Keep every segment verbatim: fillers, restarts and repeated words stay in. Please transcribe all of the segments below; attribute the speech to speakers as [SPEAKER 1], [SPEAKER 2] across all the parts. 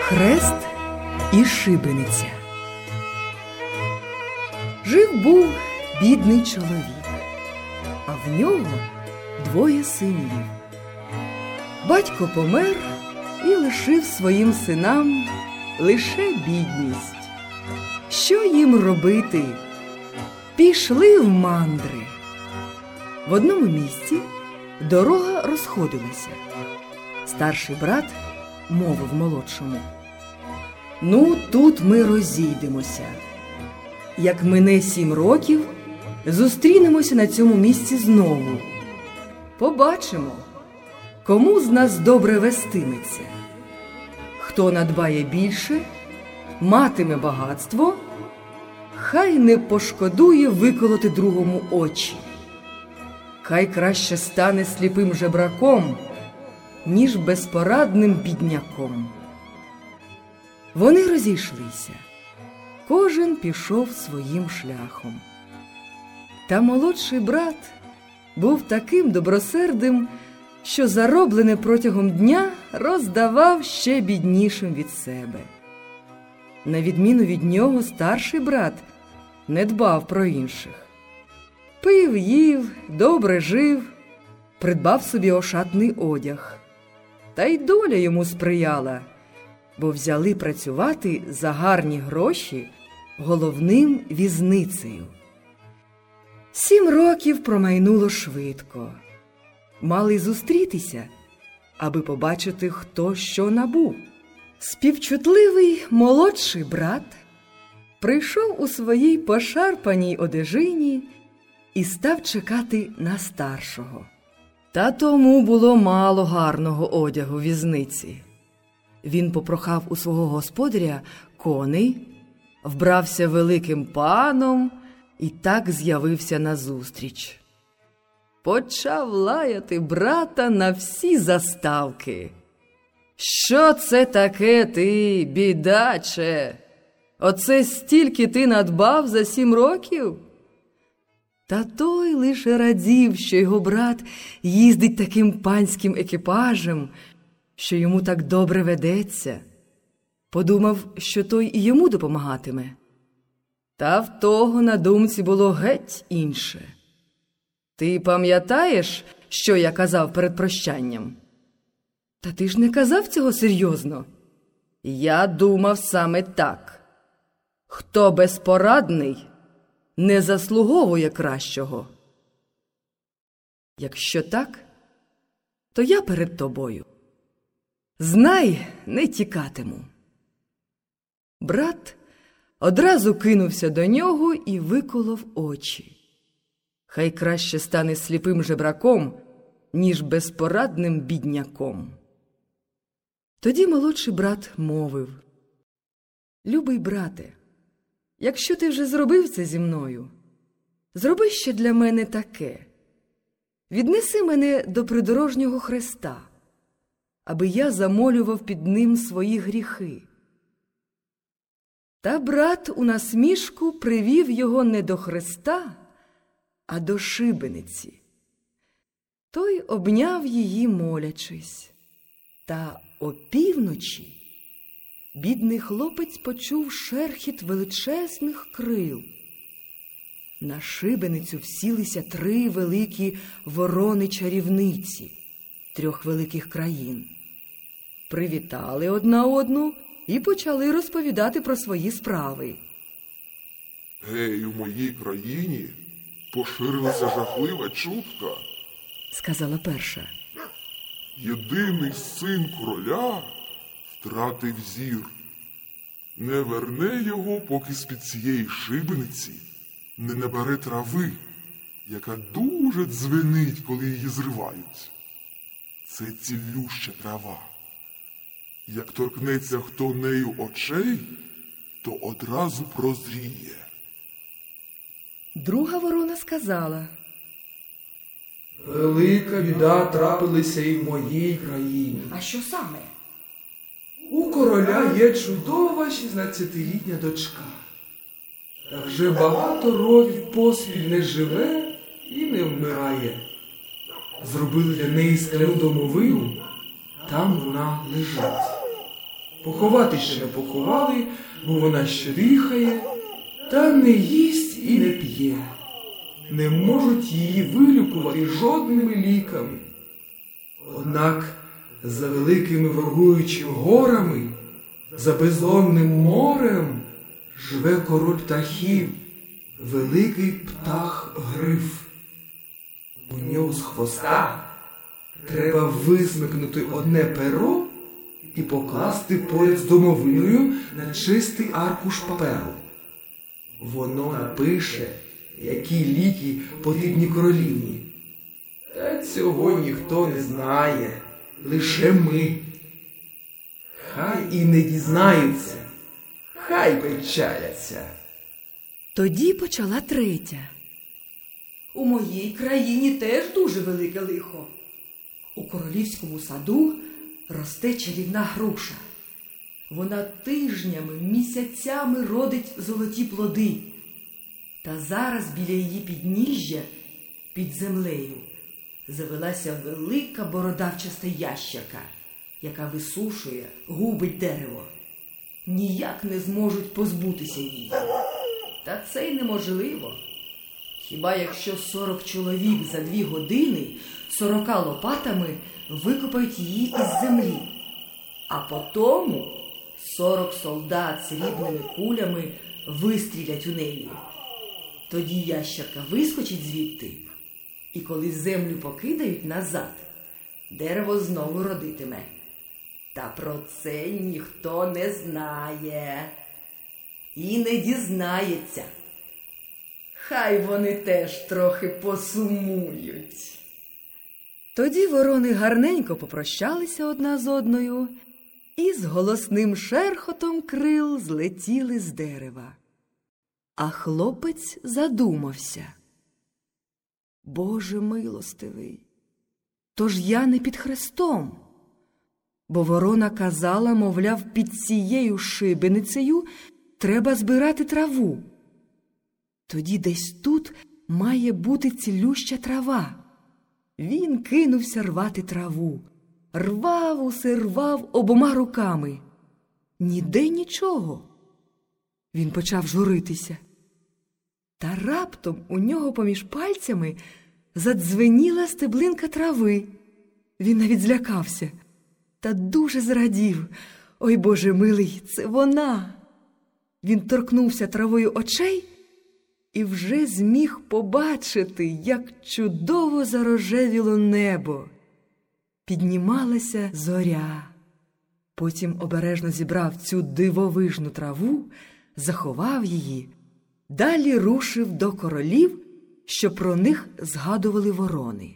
[SPEAKER 1] Хрест і шибениця. Жив був бідний чоловік, а в нього двоє синів. Батько помер і лишив своїм синам лише бідність. Що їм робити? Пішли в мандри. В одному місці дорога розходилася. Старший брат мовив молодшому: «Ну, тут ми розійдемося. Як мине сім років, зустрінемося на цьому місці знову. Побачимо, кому з нас добре вестиметься. Хто надбає більше, матиме багатство, хай не пошкодує виколоти другому очі. Хай краще стане сліпим жебраком, ніж безпорадним бідняком». Вони розійшлися. Кожен пішов своїм шляхом. Та молодший брат був таким добросердим, що зароблене протягом дня роздавав ще біднішим від себе. На відміну від нього, старший брат не дбав про інших. Пив, їв, добре жив, придбав собі ошатний одяг. Та й доля йому сприяла, бо взяли працювати за гарні гроші головним візницею. Сім років промайнуло швидко. Мали зустрітися, аби побачити, хто що набув. Співчутливий молодший брат прийшов у своїй пошарпаній одежині і став чекати на старшого. Та тому було мало гарного одягу в візниці. Він попрохав у свого господаря коней, вбрався великим паном і так з'явився назустріч. Почав лаяти брата на всі заставки. «Що це таке ти, бідаче? Оце стільки ти надбав за сім років?» Та той лише радів, що його брат їздить таким панським екіпажем, що йому так добре ведеться. Подумав, що той і йому допомагатиме. Та в того на думці було геть інше. «Ти пам'ятаєш, що я казав перед прощанням?» «Та ти ж не казав цього серйозно?» «Я думав саме так. Хто безпорадний, не заслуговує кращого. Якщо так, то я перед тобою. Знай, не тікатиму». Брат одразу кинувся до нього і виколов очі. Хай краще стане сліпим жебраком, ніж безпорадним бідняком. Тоді молодший брат мовив: «Любий брате, якщо ти вже зробив це зі мною, зроби ще для мене таке. Віднеси мене до придорожнього хреста, аби я замолював під ним свої гріхи». Та брат у насмішку привів його не до хреста, а до шибениці. Той обняв її, молячись. Та опівночі бідний хлопець почув шерхіт величезних крил. На шибеницю всілися три великі ворони-чарівниці трьох великих країн. Привітали одна одну і почали розповідати про свої справи.
[SPEAKER 2] «Гей, у моїй країні поширилася жахлива чутка», –
[SPEAKER 1] сказала перша.
[SPEAKER 2] «Єдиний син короля втратив зір. Не верне його, поки з-під цієї шибениці не набере трави, яка дуже дзвенить, коли її зривають. Це цілюща трава. Як торкнеться хто нею очей, то одразу прозріє».
[SPEAKER 1] Друга ворона сказала:
[SPEAKER 3] «Велика біда трапилася і в моїй країні».
[SPEAKER 1] «А що саме?»
[SPEAKER 3] «У короля є чудова шістнадцятилітня дочка. Та вже багато років поспіль не живе і не вмирає. Зробили для неї скляну домовину, там вона лежить. Поховати ще не поховали, бо вона ще дихає, та не їсть і не п'є. Не можуть її вилікувати жодними ліками. Однак за великими ворогуючими горами, за бездонним морем живе король птахів, великий птах-гриф. У нього з хвоста треба висмикнути одне перо і покласти поряд з домовиною на чистий аркуш паперу. Воно напише, які ліки потрібні королівні. Та цього ніхто не знає, лише ми. Хай і не дізнаються, хай печаляться.
[SPEAKER 1] Тоді почала третя. У моїй країні теж дуже велике лихо. У королівському саду росте чарівна груша. Вона тижнями, місяцями родить золоті плоди. Та зараз біля її підніжжя, під землею, завелася велика бородавчаста ящерка, яка висушує, губить дерево. Ніяк не зможуть позбутися її. Та це й неможливо. Хіба якщо сорок чоловік за дві години сорока лопатами викопають її із землі, а потому сорок солдат срібними кулями вистрілять у неї. Тоді ящерка вискочить звідти, і коли землю покидають назад, дерево знову родитиме. Та про це ніхто не знає і не дізнається. Хай вони теж трохи посумують. Тоді ворони гарненько попрощалися одна з одною і з голосним шерхотом крил злетіли з дерева. А хлопець задумався. Боже милостивий, тож я не під хрестом. Бо ворона казала, мовляв, під цією шибеницею треба збирати траву. Тоді десь тут має бути цілюща трава. Він кинувся рвати траву. Рвав усе, рвав обома руками. Ніде нічого. Він почав журитися. Та раптом у нього поміж пальцями задзвеніла стеблинка трави. Він навіть злякався. Та дуже зрадів. Ой, Боже милий, це вона! Він торкнувся травою очей і вже зміг побачити, як чудово зарожевіло небо. Піднімалася зоря. Потім обережно зібрав цю дивовижну траву, заховав її, далі рушив до королів, що про них згадували ворони.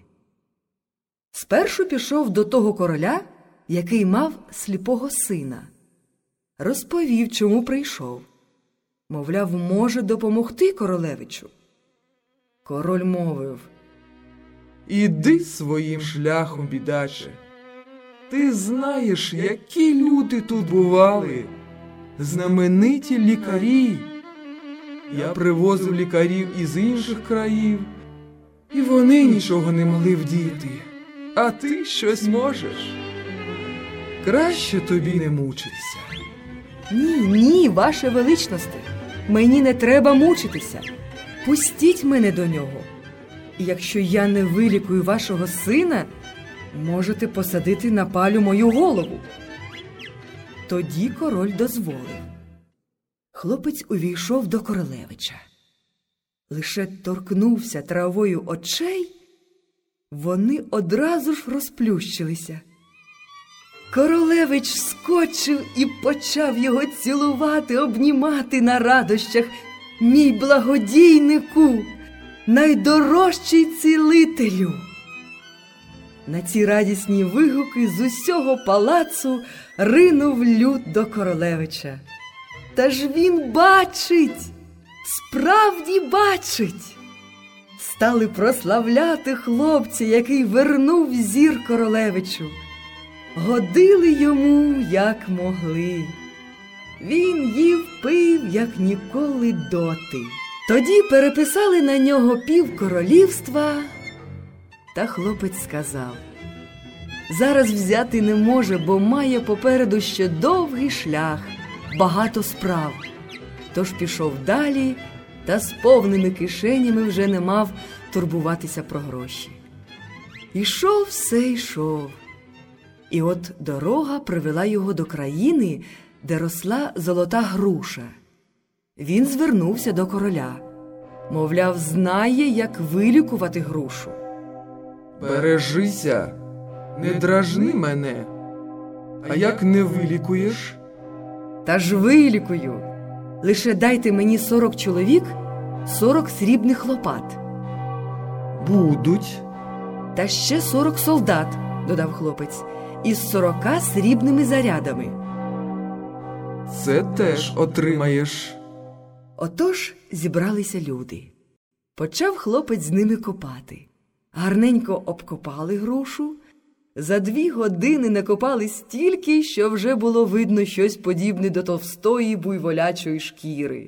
[SPEAKER 1] Спершу пішов до того короля, який мав сліпого сина. Розповів, чому прийшов. Мовляв, може допомогти королевичу. Король мовив:
[SPEAKER 3] «Іди своїм шляхом, бідаче. Ти знаєш, які люди тут бували, знамениті лікарі. Я привозив лікарів із інших країв, і вони нічого не могли вдіяти. А ти щось можеш. Краще тобі не мучитися».
[SPEAKER 1] «Ні, ні, ваше величносте, мені не треба мучитися. Пустіть мене до нього. І якщо я не вилікую вашого сина, можете посадити на палю мою голову». Тоді король дозволив. Хлопець увійшов до королевича. Лише торкнувся травою очей, вони одразу ж розплющилися. Королевич скочив і почав його цілувати, обнімати на радощах. «Мій благодійнику, найдорожчий цілителю!» На ці радісні вигуки з усього палацу ринув люд до королевича. Та ж він бачить, справді бачить. Стали прославляти хлопця, який вернув зір королевичу. Годили йому, як могли. Він їв, пив, як ніколи доти. Тоді переписали на нього пів королівства, та хлопець сказав: зараз взяти не може, бо має попереду ще довгий шлях, багато справ. Тож пішов далі, та з повними кишенями вже не мав турбуватися про гроші. Ішов все йшов. І от дорога привела його до країни, де росла золота груша. Він звернувся до короля. Мовляв, знає, як вилікувати грушу.
[SPEAKER 3] Бережися, не дражни мене. А як не вилікуєш?
[SPEAKER 1] Та ж вилікую. Лише дайте мені сорок чоловік, сорок срібних лопат.
[SPEAKER 3] Будуть.
[SPEAKER 1] Та ще сорок солдат, додав хлопець, із сорока срібними зарядами.
[SPEAKER 3] Це теж отримаєш.
[SPEAKER 1] Отож зібралися люди. Почав хлопець з ними копати. Гарненько обкопали грушу. За дві години накопали стільки, що вже було видно щось подібне до товстої буйволячої шкіри.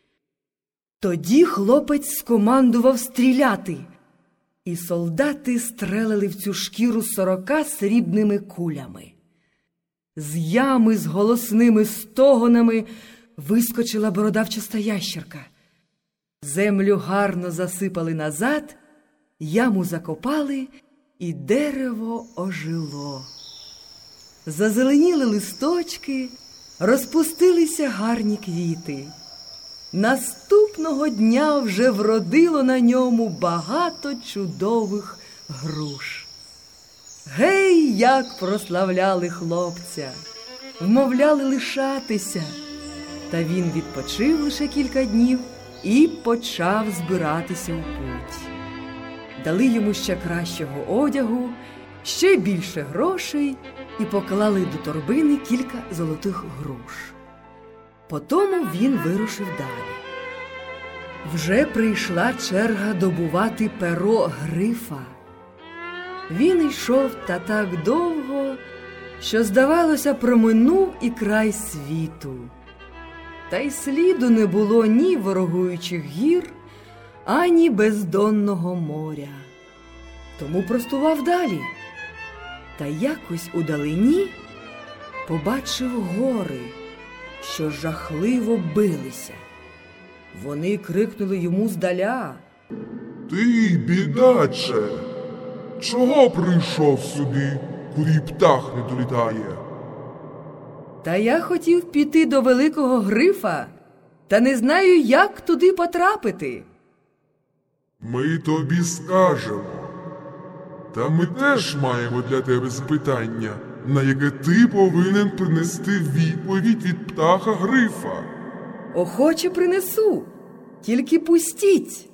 [SPEAKER 1] Тоді хлопець скомандував стріляти, і солдати стрелили в цю шкіру сорока срібними кулями. З ями з голосними стогонами вискочила бородавчаста ящерка. Землю гарно засипали назад, яму закопали, і дерево ожило. Зазеленіли листочки, розпустилися гарні квіти. Наступного дня вже вродило на ньому багато чудових груш. Гей, як прославляли хлопця! Вмовляли лишатися. Та він відпочив лише кілька днів і почав збиратися у путь. Дали йому ще кращого одягу, ще більше грошей і поклали до торбини кілька золотих груш. Потому він вирушив далі. Вже прийшла черга добувати перо грифа. Він йшов та так довго, що, здавалося, проминув і край світу. Та й сліду не було ні ворогуючих гір, ані бездонного моря. Тому простував далі. Та якось удалині побачив гори, що жахливо билися. Вони крикнули йому здаля:
[SPEAKER 2] Ти, бідаче, чого прийшов сюди, куди птах не долітає?
[SPEAKER 1] Та я хотів піти до великого грифа, та не знаю, як туди потрапити.
[SPEAKER 2] Ми тобі скажемо. Та ми теж маємо для тебе запитання, на яке ти повинен принести відповідь від птаха грифа.
[SPEAKER 1] Охоче принесу, тільки пустіть.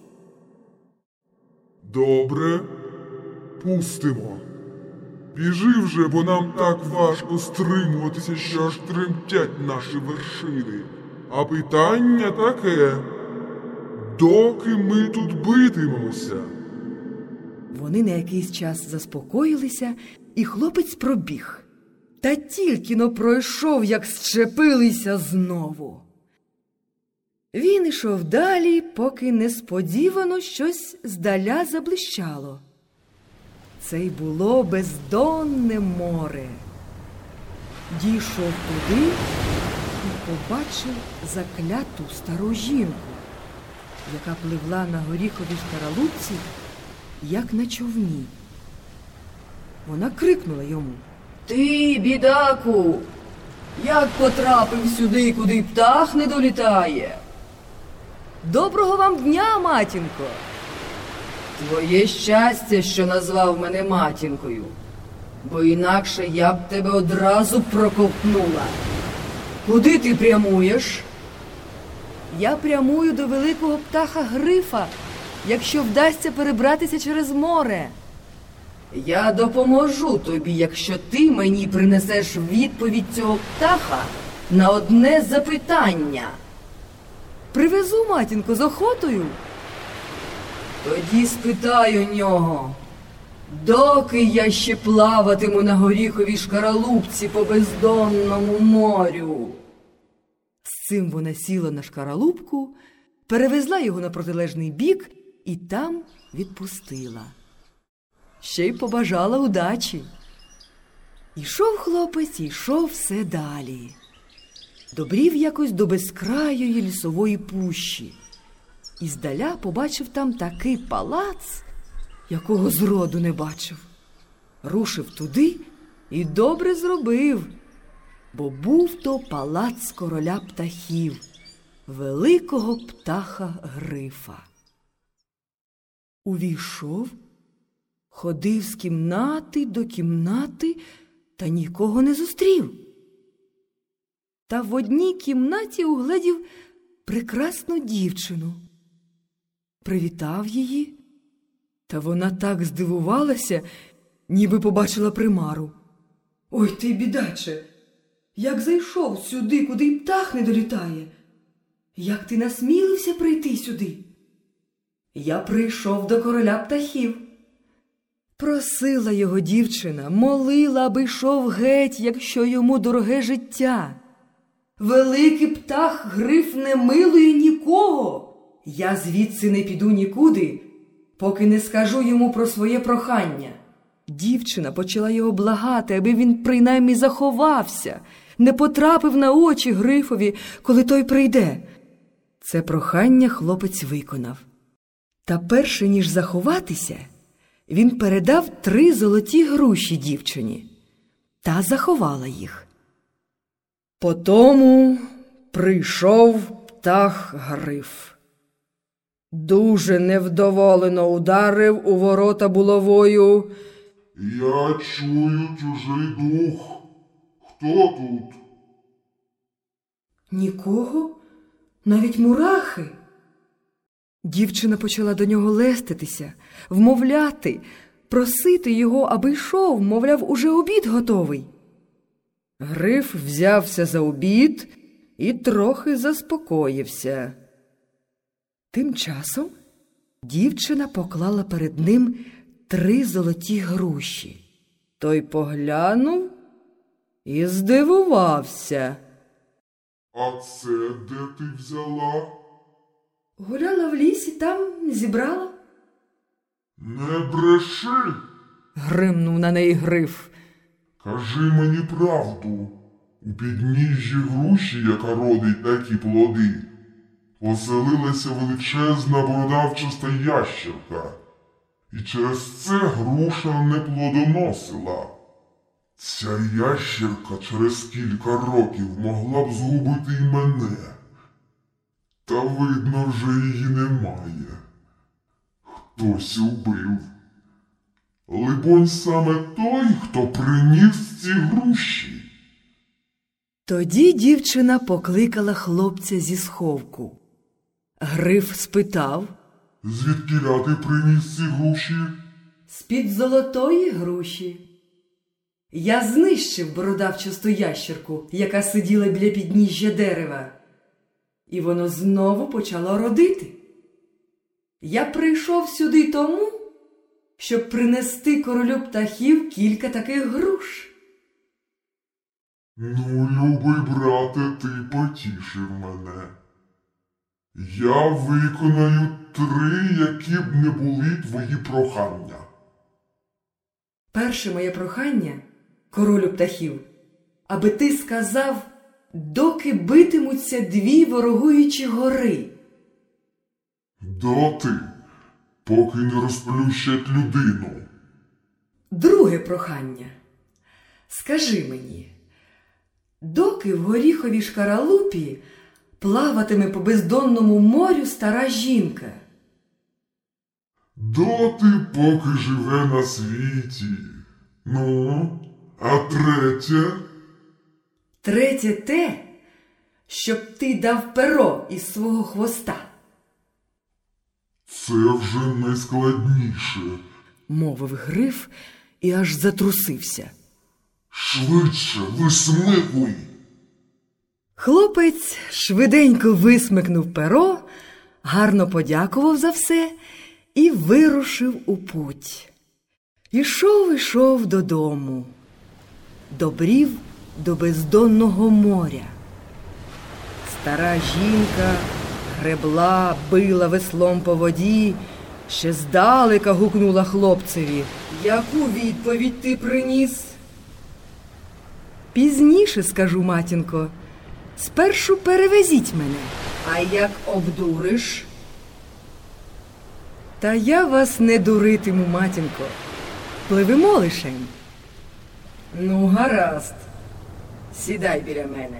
[SPEAKER 2] Добре, пустимо. Біжи вже, бо нам так важко стримуватися, що аж тремтять наші вершини. А питання таке: доки ми тут битимемося?
[SPEAKER 1] Вони на якийсь час заспокоїлися, і хлопець пробіг. Та тільки-но пройшов, як зчепилися знову. Він ішов далі, поки несподівано щось здаля заблищало. Це й було бездонне море. Дійшов туди і побачив закляту стару жінку, яка пливла на горіховій шкаралупці, як на човні. Вона крикнула йому: «Ти, бідаку, як потрапив сюди, куди птах не долітає?» «Доброго вам дня, матінко!» «Твоє щастя, що назвав мене матінкою, бо інакше я б тебе одразу проковтнула. Куди ти прямуєш?» «Я прямую до великого птаха грифа, якщо вдасться перебратися через море». «Я допоможу тобі, якщо ти мені принесеш відповідь цього птаха на одне запитання». «Привезу, матінко, з охотою». «Тоді спитай у нього, доки я ще плаватиму на горіховій шкаралупці по бездонному морю». З цим вона сіла на шкаралупку, перевезла його на протилежний бік і там відпустила. Ще й побажала удачі. Ішов хлопець і йшов все далі. Добрів якось до безкрайої лісової пущі. І здаля побачив там такий палац, якого зроду не бачив. Рушив туди і добре зробив, бо був то палац короля птахів, великого птаха Грифа. Увійшов, ходив з кімнати до кімнати та нікого не зустрів. Та в одній кімнаті угледів прекрасну дівчину. Привітав її, та вона так здивувалася, ніби побачила примару. «Ой ти, бідаче, як зайшов сюди, куди й птах не долітає? Як ти насмілився прийти сюди?» «Я прийшов до короля птахів». Просила його дівчина, молила, аби йшов геть, якщо йому дороге життя. «Великий птах Гриф не милує нікого. Я звідси не піду нікуди, поки не скажу йому про своє прохання». Дівчина почала його благати, аби він принаймні заховався, не потрапив на очі Грифові, коли той прийде. Це прохання хлопець виконав. Та перше, ніж заховатися, він передав три золоті груші дівчині. Та заховала їх. Потому прийшов птах Гриф. Дуже невдоволено ударив у ворота булавою.
[SPEAKER 2] Я чую чужий дух. Хто тут?
[SPEAKER 1] Нікого? Навіть мурахи? Дівчина почала до нього леститися, вмовляти, просити його, аби йшов, мовляв, уже обід готовий. Гриф взявся за обід і трохи заспокоївся. Тим часом дівчина поклала перед ним три золоті груші. Той поглянув і здивувався.
[SPEAKER 2] А це де ти взяла?
[SPEAKER 1] Гуляла в лісі, там зібрала.
[SPEAKER 2] Не бреши.
[SPEAKER 1] Гримнув на неї Гриф.
[SPEAKER 2] Кажи мені правду. У підніжжі груші, яка родить такі плоди, поселилася величезна бородавчаста ящерка. І через це груша не плодоносила. Ця ящерка через кілька років могла б згубити й мене. Та видно, вже її немає. Хтось убив. Либонь, саме той, хто приніс ці груші.
[SPEAKER 1] Тоді дівчина покликала хлопця зі сховку. Гриф спитав.
[SPEAKER 2] Звідкіля ти приніс ці груші?
[SPEAKER 1] З-під золотої груші. Я знищив бородавчасту ящерку, яка сиділа біля підніжжя дерева. І воно знову почало родити. Я прийшов сюди тому, щоб принести королю птахів кілька таких груш.
[SPEAKER 2] Ну, любий брате, ти потішив мене. Я виконаю три, які б не були твої прохання.
[SPEAKER 1] Перше моє прохання, королю птахів, аби ти сказав, доки битимуться дві ворогуючі гори.
[SPEAKER 2] Доти, поки не розплющать людину.
[SPEAKER 1] Друге прохання. Скажи мені, доки в горіховій шкаралупі плаватиме по бездонному морю стара жінка?
[SPEAKER 2] Доти, поки живе на світі. Ну, а третє?
[SPEAKER 1] Третє те, щоб ти дав перо із свого хвоста.
[SPEAKER 2] Це вже найскладніше,
[SPEAKER 1] мовив Гриф і аж затрусився.
[SPEAKER 2] Швидше висмикуй.
[SPEAKER 1] Хлопець швиденько висмикнув перо, гарно подякував за все і вирушив у путь. Ішов, ішов додому. Добрів до бездонного моря. Стара жінка гребла, била веслом по воді, ще здалека гукнула хлопцеві. Яку відповідь ти приніс? Пізніше скажу, матінко. Спершу перевезіть мене. А як обдуриш? Та я вас не дуритиму, матінко. Пливемо лишень. Ну, гаразд. Сідай біля мене.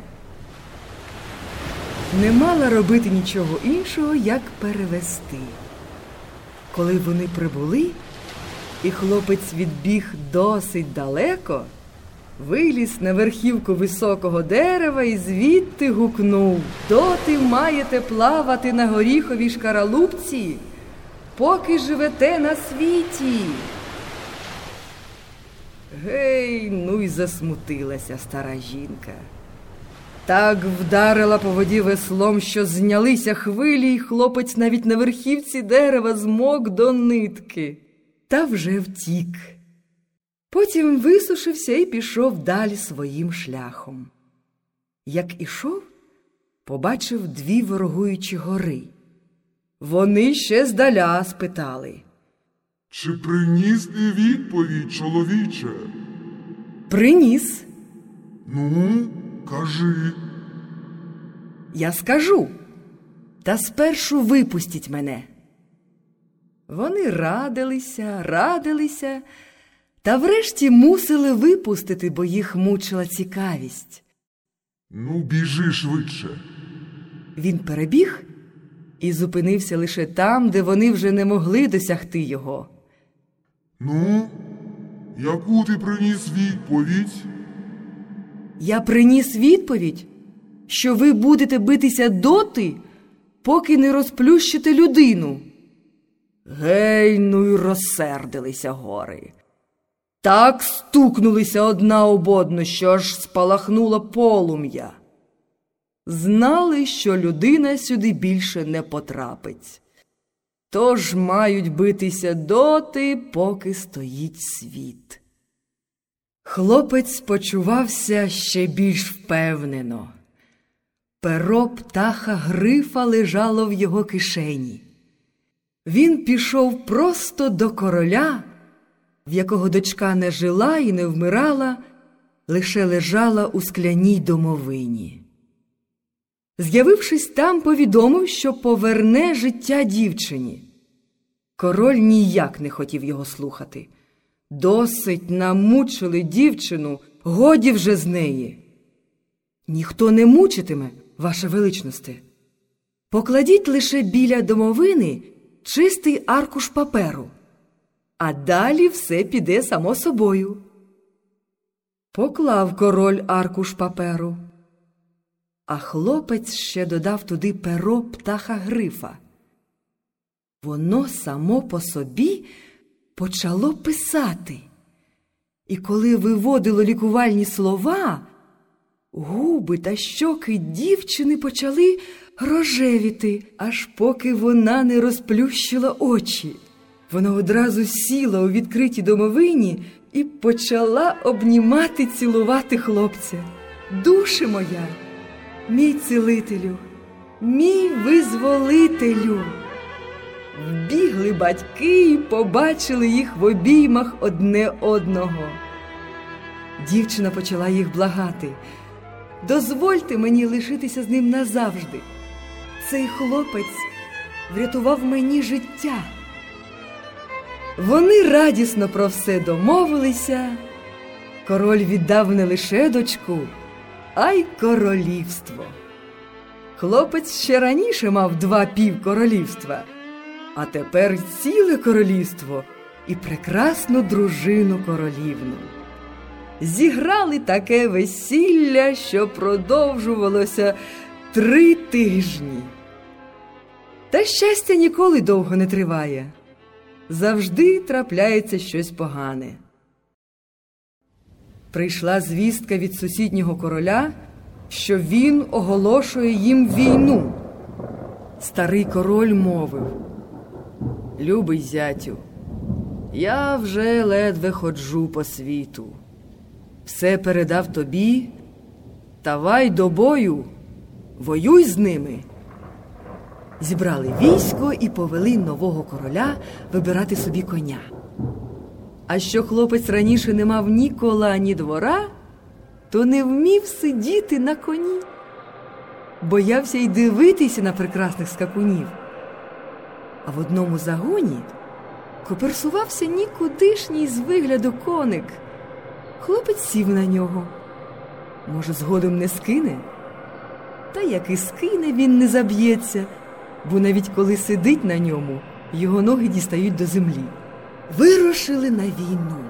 [SPEAKER 1] Не мала робити нічого іншого, як перевести. Коли вони прибули, і хлопець відбіг досить далеко, виліз на верхівку високого дерева і звідти гукнув: «Доти маєте плавати на горіховій шкаралупці, поки живете на світі». Гей, ну й засмутилася стара жінка. Так вдарила по воді веслом, що знялися хвилі, і хлопець навіть на верхівці дерева змок до нитки. Та вже втік. Потім висушився і пішов далі своїм шляхом. Як ішов, побачив дві ворогуючі гори. Вони ще здаля спитали:
[SPEAKER 2] «Чи приніс ти відповідь, чоловіче?»
[SPEAKER 1] «Приніс».
[SPEAKER 2] «Ну, кажи».
[SPEAKER 1] «Я скажу, та спершу випустіть мене». Вони радилися, радилися, та врешті мусили випустити, бо їх мучила цікавість.
[SPEAKER 2] «Ну, біжи швидше».
[SPEAKER 1] Він перебіг і зупинився лише там, де вони вже не могли досягти його.
[SPEAKER 2] «Ну, яку ти приніс відповідь?»
[SPEAKER 1] «Я приніс відповідь, що ви будете битися доти, поки не розплющите людину». Гей, ну й розсердилися гори. Так стукнулися одна об одну, що аж спалахнуло полум'я. Знали, що людина сюди більше не потрапить. Тож мають битися доти, поки стоїть світ. Хлопець почувався ще більш впевнено. Перо птаха Грифа лежало в його кишені. Він пішов просто до короля, в якого дочка не жила і не вмирала, лише лежала у скляній домовині. З'явившись там, повідомив, що поверне життя дівчині. Король ніяк не хотів його слухати. «Досить намучили дівчину, годі вже з неї». «Ніхто не мучитиме, ваше величносте. Покладіть лише біля домовини чистий аркуш паперу, а далі все піде само собою». Поклав король аркуш паперу, а хлопець ще додав туди перо птаха Грифа. Воно само по собі почало писати. І коли виводило лікувальні слова, губи та щоки дівчини почали рожевіти, аж поки вона не розплющила очі. Вона одразу сіла у відкритій домовині і почала обнімати, цілувати хлопця. «Душе моя, мій цілителю, мій визволителю!» Вбігли батьки і побачили їх в обіймах одне одного. Дівчина почала їх благати: «Дозвольте мені лишитися з ним назавжди. Цей хлопець врятував мені життя». Вони радісно про все домовилися. Король віддав не лише дочку, а й королівство. Хлопець ще раніше мав два півкоролівства, а тепер ціле королівство і прекрасну дружину королівну. Зіграли таке весілля, що продовжувалося три тижні. Та щастя ніколи довго не триває. Завжди трапляється щось погане. Прийшла звістка від сусіднього короля, що він оголошує їм війну. Старий король мовив: «Любий зятю, я вже ледве ходжу по світу. Все передав тобі, давай до бою, воюй з ними». Зібрали військо і повели нового короля вибирати собі коня. А що хлопець раніше не мав ні кола, ні двора, то не вмів сидіти на коні. Боявся й дивитися на прекрасних скакунів. А в одному загоні коперсувався нікудишній з вигляду коник. Хлопець сів на нього. Може, згодом не скине? Та як і скине, він не заб'ється, бо навіть коли сидить на ньому, його ноги дістають до землі. Вирушили на війну.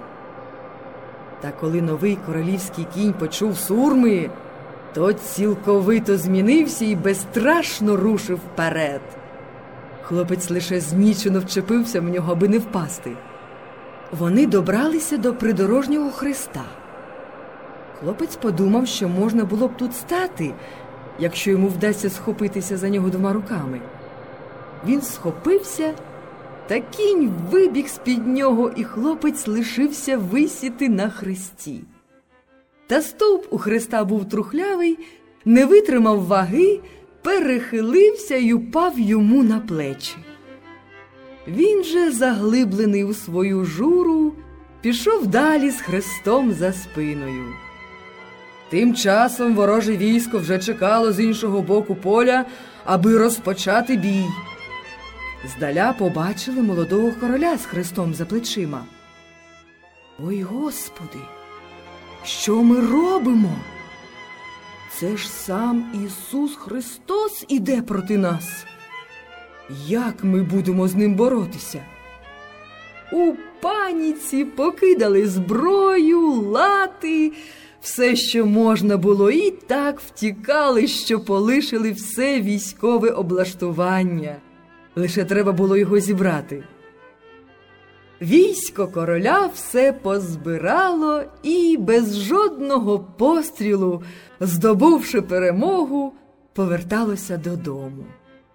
[SPEAKER 1] Та коли новий королівський кінь почув сурми, то цілковито змінився і безстрашно рушив вперед. Хлопець лише знічено вчепився в нього, аби не впасти. Вони добралися до придорожнього хреста. Хлопець подумав, що можна було б тут стати, якщо йому вдасться схопитися за нього двома руками. Він схопився, та кінь вибіг з-під нього, і хлопець лишився висіти на хресті. Та стовп у хреста був трухлявий, не витримав ваги, перехилився й упав йому на плечі. Він же, заглиблений у свою журу, пішов далі з хрестом за спиною. Тим часом вороже військо вже чекало з іншого боку поля, аби розпочати бій. Здаля побачили молодого короля з хрестом за плечима. «Ой, Господи, що ми робимо? Це ж сам Ісус Христос іде проти нас. Як ми будемо з ним боротися?» У паніці покидали зброю, лати, все, що можна було, і так втікали, що полишили все військове облаштування. Лише треба було його зібрати. Військо короля все позбирало і без жодного пострілу, здобувши перемогу, поверталося додому.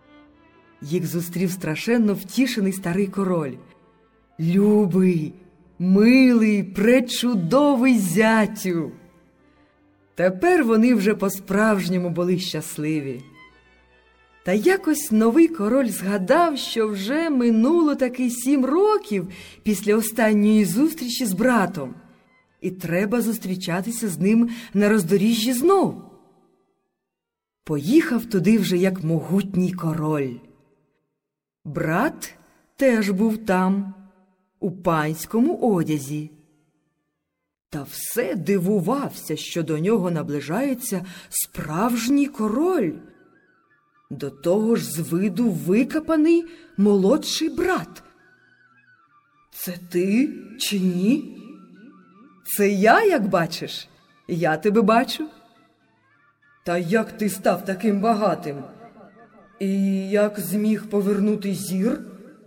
[SPEAKER 1] Їх зустрів страшенно втішений старий король. «Любий, милий, пречудовий зятю!» Тепер вони вже по-справжньому були щасливі. Та якось новий король згадав, що вже минуло таки сім років після останньої зустрічі з братом, і треба зустрічатися з ним на роздоріжжі знов. Поїхав туди вже як могутній король. Брат теж був там, у панському одязі. Та все дивувався, що до нього наближається справжній король. До того ж з виду викопаний молодший брат. «Це ти чи ні?» «Це я, як бачиш. Я тебе бачу». «Та як ти став таким багатим? І як зміг повернути зір?»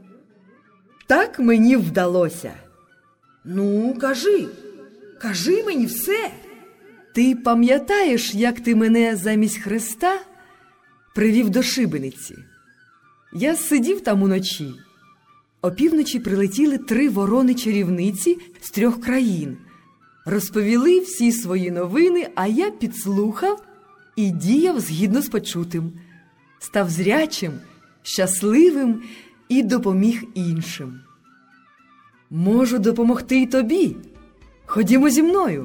[SPEAKER 1] «Так мені вдалося». «Ну, кажи, кажи мені все». «Ти пам'ятаєш, як ти мене замість хреста привів до шибениці? Я сидів там уночі. Опівночі прилетіли три ворони-чарівниці з трьох країн. Розповіли всі свої новини, а я підслухав і діяв згідно з почутим. Став зрячим, щасливим і допоміг іншим. Можу допомогти й тобі. Ходімо зі мною».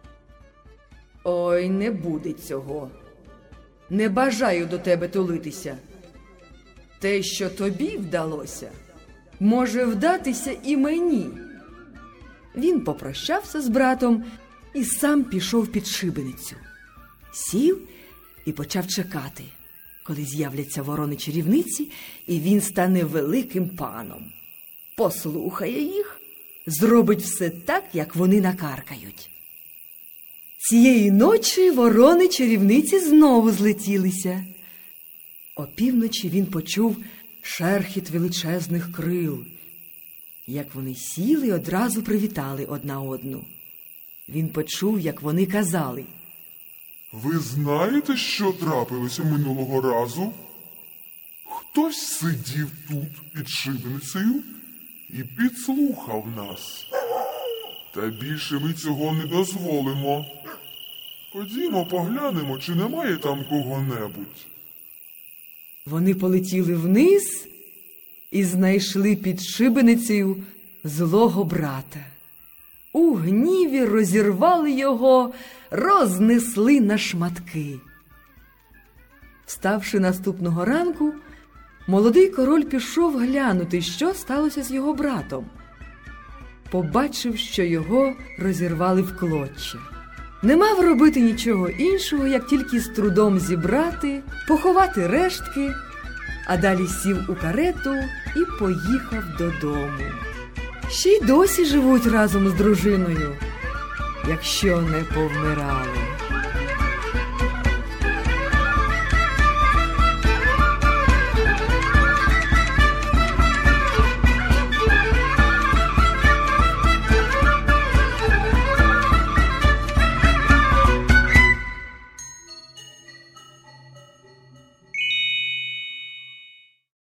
[SPEAKER 1] «Ой, не буде цього. Не бажаю до тебе тулитися. Те, що тобі вдалося, може вдатися і мені». Він попрощався з братом і сам пішов під шибеницю. Сів і почав чекати, коли з'являться ворони-чарівниці, і він стане великим паном. Послухає їх, зробить все так, як вони накаркають. Цієї ночі ворони-чарівниці знову злетілися. Опівночі він почув шерхіт величезних крил. Як вони сіли, одразу привітали одна одну. Він почув, як вони казали:
[SPEAKER 2] «Ви знаєте, що трапилося минулого разу? Хтось сидів тут під шибеницею і підслухав нас. Та більше ми цього не дозволимо. Ходімо поглянемо, чи немає там кого-небудь».
[SPEAKER 1] Вони полетіли вниз і знайшли під шибеницею злого брата. У гніві розірвали його, рознесли на шматки. Вставши наступного ранку, молодий король пішов глянути, що сталося з його братом. Побачив, що його розірвали в клоччя. Не мав робити нічого іншого, як тільки з трудом зібрати, поховати рештки, а далі сів у карету і поїхав додому. Ще й досі живуть разом з дружиною, якщо не повмирали.